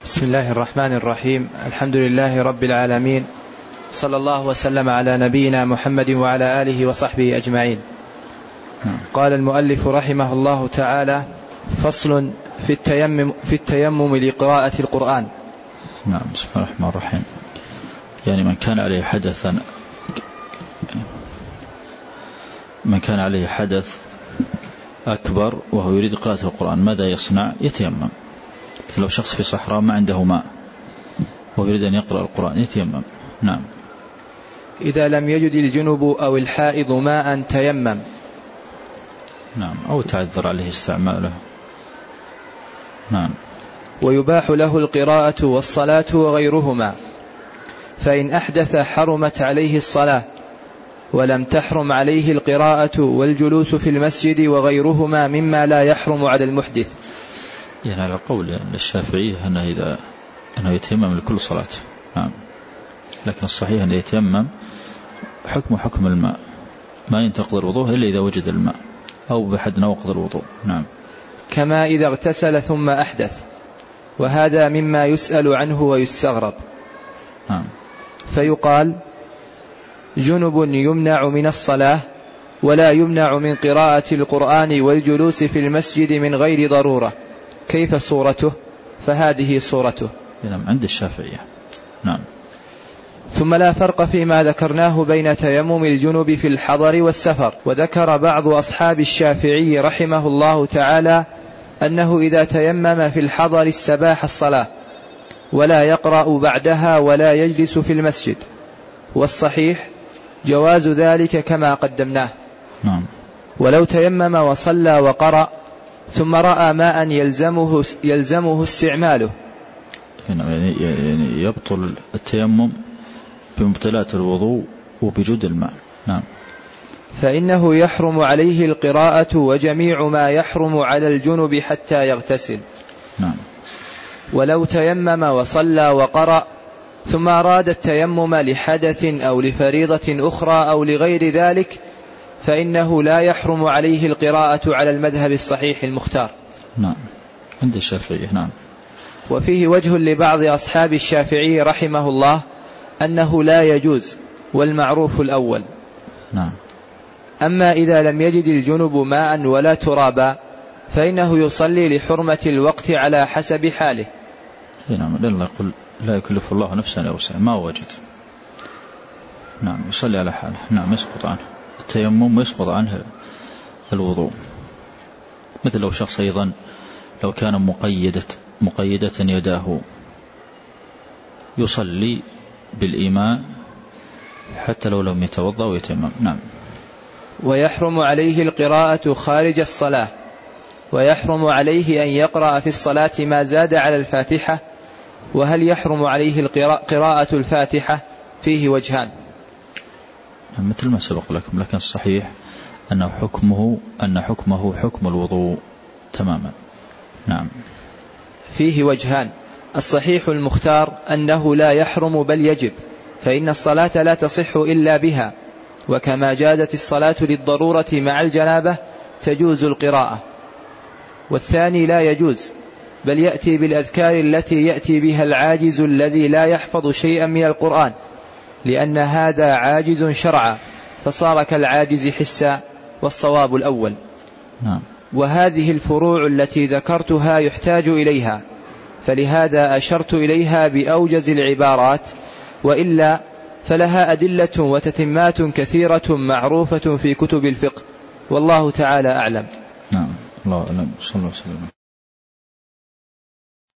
بسم الله الرحمن الرحيم. الحمد لله رب العالمين، صلى الله وسلم على نبينا محمد وعلى آله وصحبه أجمعين. قال المؤلف رحمه الله تعالى: فصل في التيمم لقراءة القرآن. نعم. بسم الله الرحمن الرحيم. يعني من كان عليه حدث أكبر وهو يريد قراءة القرآن ماذا يصنع؟ يتيمم. لو شخص في صحراء ما عنده ماء ويريد أن يقرأ القرآن يتيمم. نعم. إذا لم يجد الجنب أو الحائض ماء تيمم. نعم. أو تعذر عليه استعماله. نعم. ويباح له القراءة والصلاة وغيرهما، فإن أحدث حرمت عليه الصلاة، ولم تحرم عليه القراءة والجلوس في المسجد وغيرهما مما لا يحرم على المحدث. يعني على قول الشافعي أنه يتيمم لكل صلاة. نعم. لكن الصحيح أنه يتيمم حكم الماء، ما ينتقض الوضوء إلا إذا وجد الماء أو بحد نواقض الوضوء. نعم. كما إذا اغتسل ثم أحدث، وهذا مما يسأل عنه ويستغرب. نعم. فيقال: جنب يمنع من الصلاة ولا يمنع من قراءة القرآن والجلوس في المسجد من غير ضرورة، كيف صورته؟ فهذه صورته. نعم. عند الشافعية. نعم. ثم لا فرق فيما ذكرناه بين تيمم الجنب في الحضر والسفر. وذكر بعض أصحاب الشافعي رحمه الله تعالى أنه إذا تيمم في الحضر استباح الصلاة ولا يقرأ بعدها ولا يجلس في المسجد، والصحيح جواز ذلك كما قدمناه. نعم. ولو تيمم وصلى وقرأ ثم رأى ماء يلزمه استعماله، يعني يبطل التيمم بمبتلات الوضوء وبجود الماء. نعم. فإنه يحرم عليه القراءة وجميع ما يحرم على الجنب حتى يغتسل. نعم. ولو تيمم وصلى وقرأ ثم أراد التيمم لحدث أو لفريضة أخرى أو لغير ذلك فإنه لا يحرم عليه القراءة على المذهب الصحيح المختار. نعم. عند الشافعي. نعم. وفيه وجه لبعض أصحاب الشافعي رحمه الله أنه لا يجوز، والمعروف الأول. نعم. أما إذا لم يجد الجنب ماء ولا ترابا فإنه يصلي لحرمة الوقت على حسب حاله. نعم. لأن يقول لا يكلف الله نفسا إلا وسعها، ما وجد. نعم. يصلي على حاله. نعم. يسقط عنه التيمم ويسقط عنه الوضوء. مثل لو شخص أيضا لو كان مقيدة يداه يصلي بالإيماء حتى لو لم يتوضأ ويتيمم. نعم. ويحرم عليه القراءة خارج الصلاة، ويحرم عليه أن يقرأ في الصلاة ما زاد على الفاتحة. وهل يحرم عليه قراءة الفاتحة؟ فيه وجهان. مثل ما سبق لكم، لكن الصحيح أن حكمه حكم الوضوء تماما. نعم. فيه وجهان. الصحيح المختار أنه لا يحرم بل يجب، فإن الصلاة لا تصح إلا بها، وكما جازت الصلاة للضرورة مع الجنابة تجوز القراءة. والثاني لا يجوز، بل يأتي بالأذكار التي يأتي بها العاجز الذي لا يحفظ شيئا من القرآن، لأن هذا عاجز شرعا فصار كالعاجز حسا، والصواب الأول. نعم. وهذه الفروع التي ذكرتها يحتاج إليها، فلهذا أشرت إليها بأوجز العبارات، وإلا فلها أدلة وتتمات كثيرة معروفة في كتب الفقه، والله تعالى أعلم. نعم. الله أعلم. صلى الله عليه وسلم.